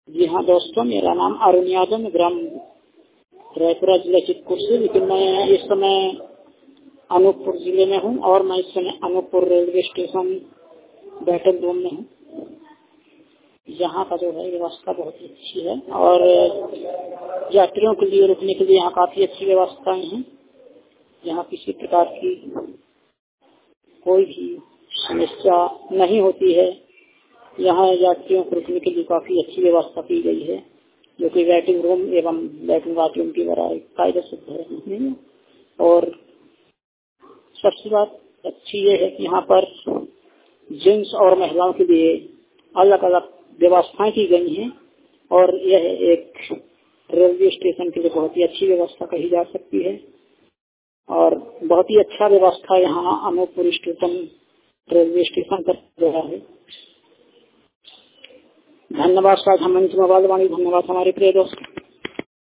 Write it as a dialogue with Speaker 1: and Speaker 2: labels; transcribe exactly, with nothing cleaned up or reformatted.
Speaker 1: जी हाँ दोस्तों, मेरा नाम अरुण यादव, मैं ग्राम रायपुरा जिला चितपुर से, लेकिन मैं इस समय अनूपपुर जिले में हूँ और मैं इस समय अनूपपुर रेलवे स्टेशन बैठक रूम में हूँ। यहाँ का जो है व्यवस्था बहुत ही अच्छी है और यात्रियों के लिए रुकने के लिए यहाँ काफी अच्छी व्यवस्थाएं हैं। यहाँ किसी प्रकार की कोई भी समस्या नहीं होती है। यहाँ यात्रियों को रुकने के लिए काफी अच्छी व्यवस्था की गई है, जो कि वेटिंग रूम एवं लेटरिन बाथरूम की कायदे से है। और सबसे बात अच्छी ये है कि यहाँ पर जेंट्स और महिलाओं के लिए अलग अलग व्यवस्थाएं की गई हैं और यह एक रेलवे स्टेशन के लिए बहुत ही अच्छी व्यवस्था कही जा सकती है और बहुत ही अच्छा व्यवस्था यहाँ अनूपपुर स्टेशन रेलवे स्टेशन पर गया है। धन्यवाद साझा मंच मोबाइल वाणी, धन्यवाद हमारे प्रिय दोस्त।